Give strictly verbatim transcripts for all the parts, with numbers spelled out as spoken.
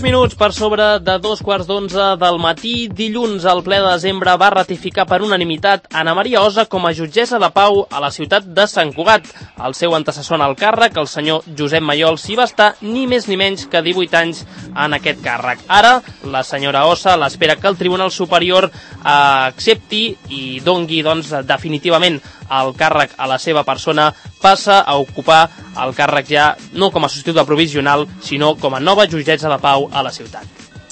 Sis minuts per sobre de dos quarts d'onze del matí. Dilluns, el ple de desembre va ratificar per unanimitat Anna Maria Osa com a jutgessa de pau a la ciutat de Sant Cugat. El seu antecessor en el càrrec, el senyor Josep Mayol, s'hi va estar ni més ni menys que divuit anys en aquest càrrec. Ara, la senyora Osa l'espera que el Tribunal Superior eh, accepti i dongui doncs, definitivament el càrrec a la seva persona, passa a ocupar el càrrec ja no com a substituta provisional, sinó com a nova jutgessa de pau a la ciutat.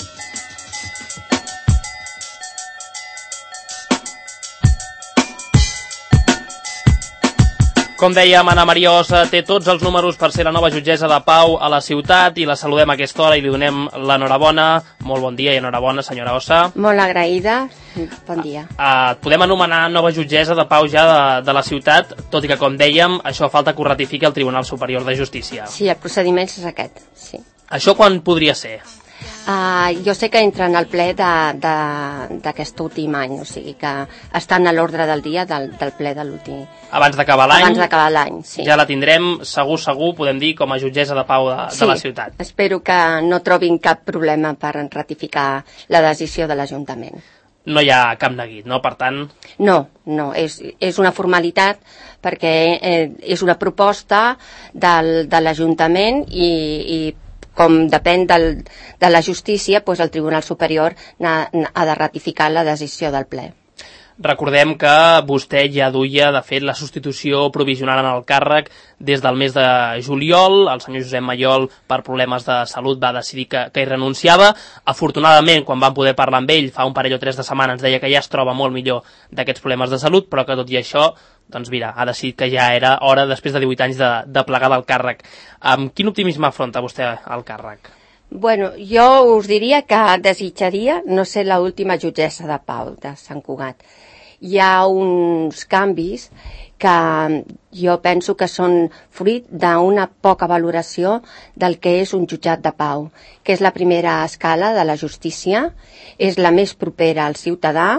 Com dèiem, Anna Maria Osa té tots els números per ser la nova jutgessa de pau a la ciutat i la saludem a aquesta hora i li donem l'enhorabona. Molt bon dia i enhorabona, senyora Osa. Molt agraïda. Bon dia. Uh, podem anomenar nova jutgessa de pau ja de, de la ciutat, tot i que, com dèiem, això falta que ho ratifiqui el Tribunal Superior de Justícia. Sí, el procediment és aquest, sí. Això quan podria ser? Uh, jo sé que entra en el ple d'aquest últim any, o sigui que està en l'ordre del dia del, del ple de l'últim. Abans d'acabar l'any? Abans d'acabar l'any, sí. Ja la tindrem, segur, segur, podem dir, com a jutgessa de pau de, sí, de la ciutat. Sí, espero que no trobin cap problema per ratificar la decisió de l'Ajuntament. No hi ha cap neguit, no? Per tant... No, no, és, és una formalitat perquè eh, és una proposta del, de l'Ajuntament i, i com depèn del, de la justícia, doncs el Tribunal Superior ha, ha de ratificar la decisió del ple. Recordem que vostè ja duia, de fet, la substitució provisional en el càrrec des del mes de juliol. El senyor Josep Mayol, per problemes de salut, va decidir que, que hi renunciava. Afortunadament, quan vam poder parlar amb ell fa un parell o tres de setmanes, ens deia que ja es troba molt millor d'aquests problemes de salut, però que tot i això, doncs mira, ha decidit que ja era hora, després de divuit anys, de, de plegar del càrrec. Amb quin optimisme afronta vostè el càrrec? Bueno, jo us diria que desitjaria no ser l'última jutgessa de pau de Sant Cugat. Hi ha uns canvis que jo penso que són fruit d'una poca valoració del que és un jutjat de pau, que és la primera escala de la justícia, és la més propera al ciutadà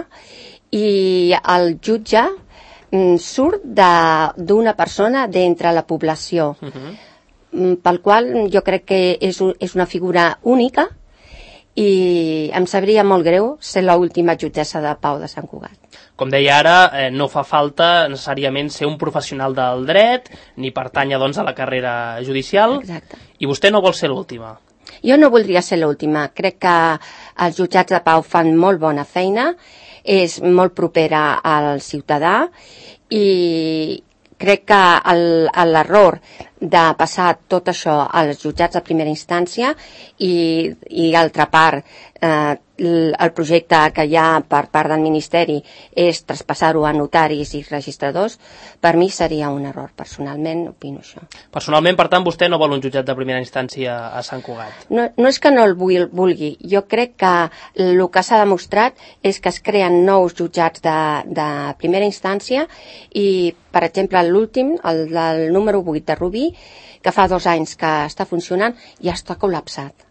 i el jutge surt d'una persona d'entre la població, uh-huh. pel qual jo crec que és, un, és una figura única i em sabria molt greu ser l'última jutgessa de pau de Sant Cugat. Com deia ara, eh, no fa falta necessàriament ser un professional del dret, ni pertànyer doncs, a la carrera judicial. Exacte. I vostè no vol ser l'última. Jo no voldria ser l'última. Crec que els jutjats de pau fan molt bona feina, és molt propera al ciutadà i crec que l'error de passar tot això als jutjats de primera instància i, i altra part, eh, el projecte que hi ha per part del Ministeri és traspassar-ho a notaris i registradors, per mi seria un error. Personalment opino això. Personalment, per tant, vostè no vol un jutjat de primera instància a Sant Cugat? No, no és que no el vulgui. Jo crec que el que s'ha demostrat és que es creen nous jutjats de, de primera instància i, per exemple, l'últim, el del número vuit de Rubí, que fa dos anys que està funcionant, ja està col·lapsat.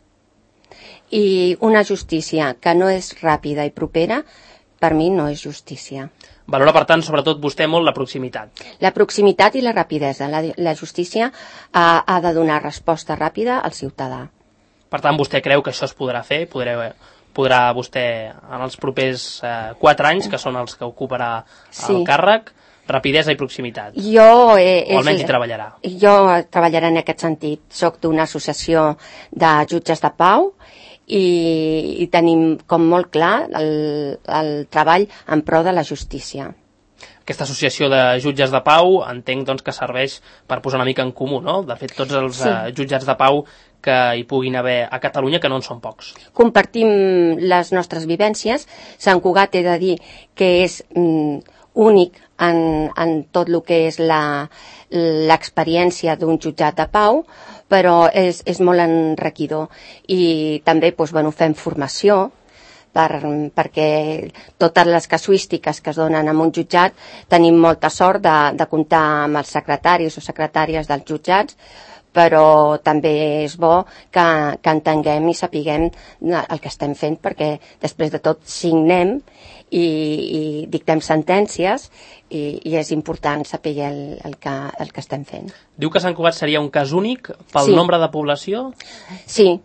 I una justícia que no és ràpida i propera, per mi no és justícia. Valora, per tant, sobretot vostè molt la proximitat. La proximitat i la rapidesa. La, la justícia ha, ha de donar resposta ràpida al ciutadà. Per tant, vostè creu que això es podrà fer? Podrà, podrà vostè, en els propers eh, quatre anys, que són els que ocuparà sí. el càrrec, rapidesa i proximitat. Jo, eh, o almenys hi treballarà. Jo treballaré en aquest sentit. Soc d'una associació de jutges de pau i, i tenim com molt clar el, el treball en pro de la justícia. Aquesta associació de jutges de pau entenc doncs, que serveix per posar una mica en comú, no? De fet, tots els sí. uh, jutjats de pau que hi puguin haver a Catalunya, que no en són pocs. Compartim les nostres vivències. Sant Cugat, he de dir que és mm, únic en, en tot el que és l'experiència d'un jutjat de pau, però és, és molt enriquidor. I també doncs, bueno, fem formació, per, perquè totes les casuístiques que es donen en un jutjat tenim molta sort de, de comptar amb els secretaris o secretàries dels jutjats, però també és bo que, que entenguem i sapiguem el que estem fent, perquè després de tot signem i, i dictem sentències i, i és important saber el, el, que, el que estem fent. Diu que Sant Cugat seria un cas únic pel sí. nombre de població? Sí,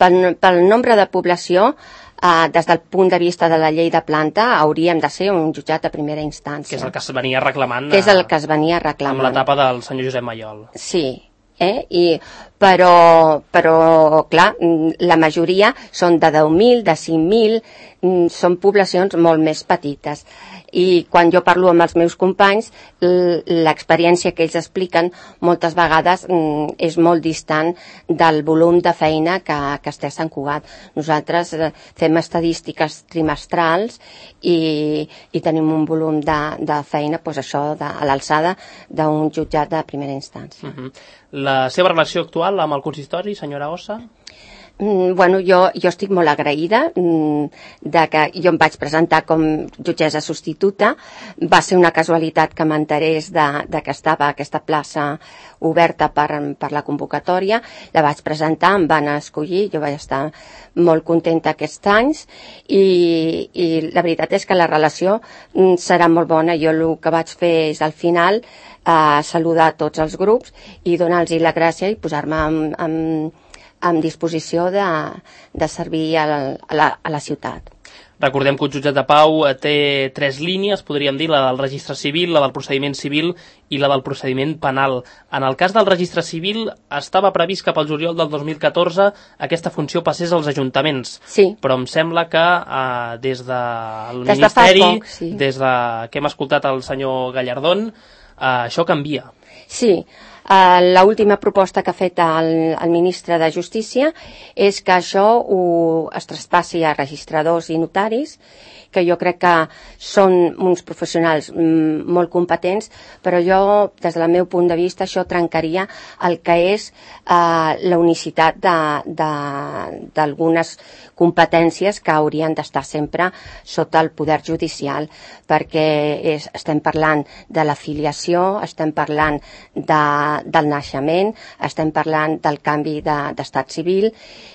pel, pel nombre de població, Uh, des del punt de vista de la llei de planta, hauríem de ser un jutjat de primera instància. Que és el que es venia reclamant, que és el que es venia reclamant. amb l'etapa del senyor Josep Mayol. Sí, eh? I, però, però, clar, la majoria són de deu mil, de cinc mil, són poblacions molt més petites. I quan jo parlo amb els meus companys, l'experiència que ells expliquen moltes vegades és molt distant del volum de feina que, que es té a Sant Cugat. Nosaltres fem estadístiques trimestrals i, i tenim un volum de, de feina doncs això, de, a l'alçada d'un jutjat de primera instància. Uh-huh. La seva relació actual amb el consistori, senyora Ossa? Mm, bueno, jo, jo estic molt agraïda mm, de que jo em vaig presentar com jutgessa substituta. Va ser una casualitat que m'enterés de, de que estava aquesta plaça oberta per, per la convocatòria. La vaig presentar, em van escollir, jo vaig estar molt contenta aquests anys i, i la veritat és que la relació mm, serà molt bona. Jo el que vaig fer és al final eh, saludar tots els grups i donar-los la gràcia i posar-me amb, amb en disposició de, de servir a la, a, la, a la ciutat. Recordem que el jutjat de Pau té tres línies, podríem dir, la del registre civil, la del procediment civil i la del procediment penal. En el cas del registre civil estava previst que pel juliol del dos mil catorze aquesta funció passés als ajuntaments, sí. Però em sembla que eh, des del des Ministeri, de poc, sí. Des de que hem escoltat el senyor Gallardón, eh, això canvia. Sí, Uh, l'última proposta que ha fet el, el ministre de Justícia és que això ho, es traspassi a registradors i notaris, que jo crec que són uns professionals mm, molt competents, però jo, des del meu punt de vista, això trencaria el que és uh, la unicitat d'algunes competències que haurien d'estar sempre sota el poder judicial, perquè és, estem parlant de la filiació, estem parlant de, del naixement, estem parlant del canvi d'estat de, civil,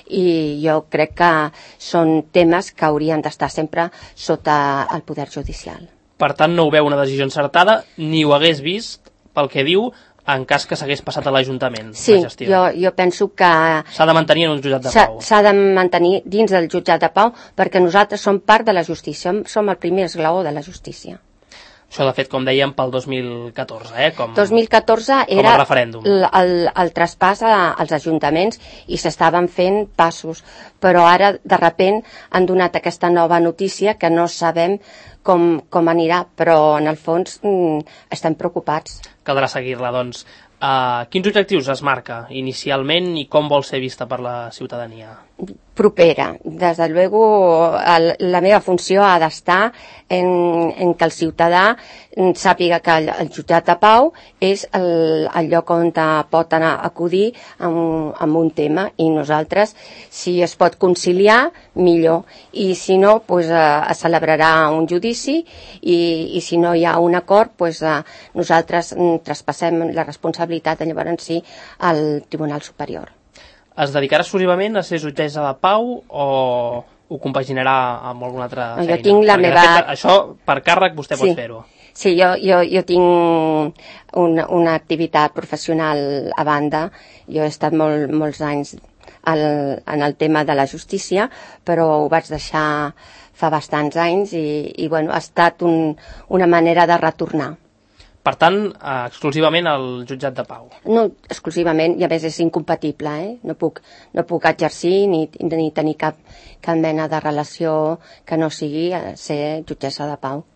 i jo crec que són temes que haurien d'estar sempre sota el poder judicial. Per tant, no ho veu una decisió encertada, ni ho hagués vist, pel que diu, en cas que s'hagués passat a l'Ajuntament, sí, la gestió. Jo, jo penso que s'ha de mantenir en un jutjat de pau. S'ha de mantenir dins del jutjat de pau perquè nosaltres som part de la justícia, som el primer esglaó de la justícia. Això, de fet, com dèiem, pel dos mil catorze, eh? Com, dos mil catorze com era el referèndum. El, el, el traspàs als ajuntaments i s'estaven fent passos, però ara, de repent, han donat aquesta nova notícia que no sabem com, com anirà, però en el fons mm, estem preocupats. Caldrà seguir-la, doncs. Uh, quins objectius es marca inicialment i com vol ser vista per la ciutadania? Propera. Des de luego, el, la meva funció ha d'estar en, en que el ciutadà sàpiga que el, el jutjat de pau és el, el lloc on pot anar a acudir amb, amb un tema, i nosaltres, si es pot conciliar, millor, i si no, pues, uh, es celebrarà un judici, i, i si no hi ha un acord, pues, uh, nosaltres mm, traspassem la responsabilitat de llavors sí al Tribunal Superior. Es dedicarà exclusivament a ser jutgessa de pau o ho compaginarà amb alguna altra feina? Jo tinc la Perquè, meva... de fet, això, per càrrec, vostè sí. pot fer-ho. Sí, jo, jo, jo tinc una, una activitat professional a banda. Jo he estat molt, molts anys al, en el tema de la justícia, però ho vaig deixar fa bastants anys i, i bueno, ha estat un, una manera de retornar. Per tant, eh, exclusivament al jutjat de pau. No, exclusivament, i a més és incompatible, eh? No puc, no puc exercir ni, ni tenir cap, cap mena de relació que no sigui ser jutgessa de pau.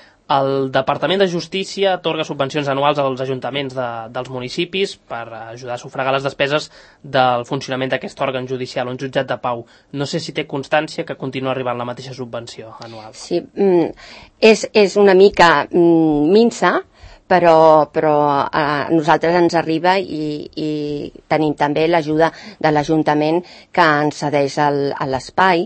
El Departament de Justícia atorga subvencions anuals als ajuntaments de, dels municipis per ajudar a sufragar les despeses del funcionament d'aquest òrgan judicial, un jutjat de pau. No sé si té constància que continua arribant la mateixa subvenció anual. Sí, mm, és, és una mica mm, minsa, però, però a nosaltres ens arriba i, i tenim també l'ajuda de l'Ajuntament que ens cedeix el, l'espai,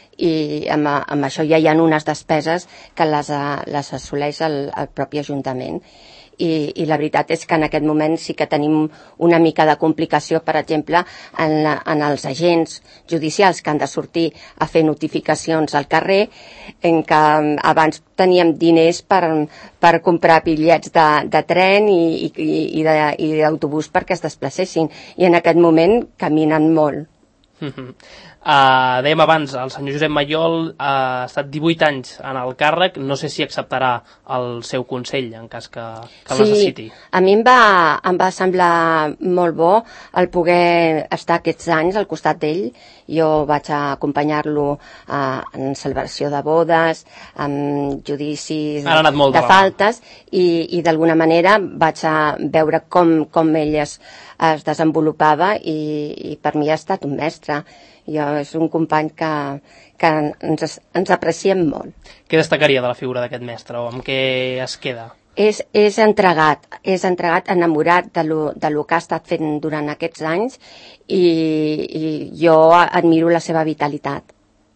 i amb, amb això ja hi ha unes despeses que les, les assoleix el, el propi Ajuntament. I, i la veritat és que en aquest moment sí que tenim una mica de complicació, per exemple, en, la, en els agents judicials que han de sortir a fer notificacions al carrer, en què abans teníem diners per, per comprar bitllets de, de tren i, i, i d'autobús perquè es desplacessin, i en aquest moment caminen molt. Uh, dèiem abans, el senyor Josep Mayol ha estat divuit anys en el càrrec, no sé si acceptarà el seu consell en cas que, que el sí, necessiti. A mi em va, em va semblar molt bo el poder estar aquests anys al costat d'ell. Jo vaig acompanyar-lo uh, en celebració de bodes, en judicis de, de faltes, i, i d'alguna manera vaig a veure com, com ell es, es desenvolupava i, i per mi ha estat un mestre. Jo, és un company que, que ens, ens apreciem molt. Què destacaria de la figura d'aquest mestre o amb què es queda? És, és entregat, és entregat, enamorat de lo, de lo que ha estat fent durant aquests anys i, i jo admiro la seva vitalitat.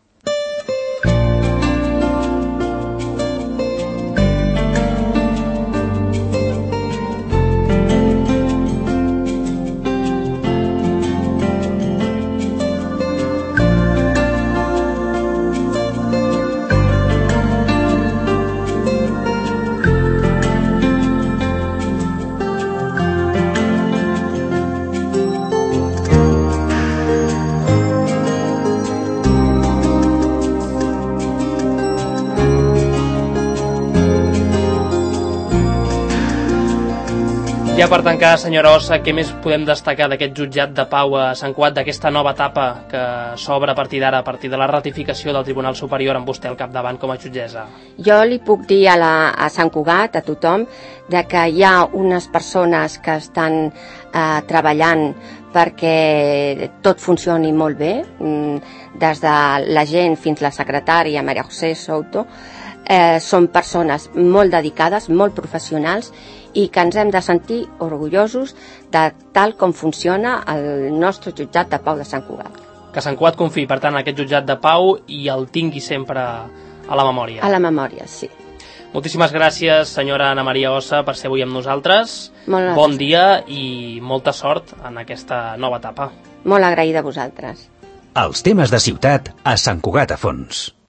Ja per tancar, senyora Ossa, què més podem destacar d'aquest jutjat de pau a Sant Cugat, d'aquesta nova etapa que s'obre a partir d'ara, a partir de la ratificació del Tribunal Superior amb vostè al capdavant com a jutgessa? Jo li puc dir a, la, a Sant Cugat, a tothom, de que hi ha unes persones que estan eh, treballant perquè tot funcioni molt bé, des de la gent fins la secretària Maria José Souto. Eh, són persones molt dedicades, molt professionals i que ens hem de sentir orgullosos de tal com funciona el nostre jutjat de pau de Sant Cugat. Que Sant Cugat confiï, per tant, aquest jutjat de pau i el tingui sempre a la memòria. A la memòria, sí. Moltíssimes gràcies, senyora Ana Maria Ossa, per ser avui amb nosaltres. Molt bon dia i molta sort en aquesta nova etapa. Molt agraïda a vosaltres. Els temes de ciutat a Sant Cugat a Fons.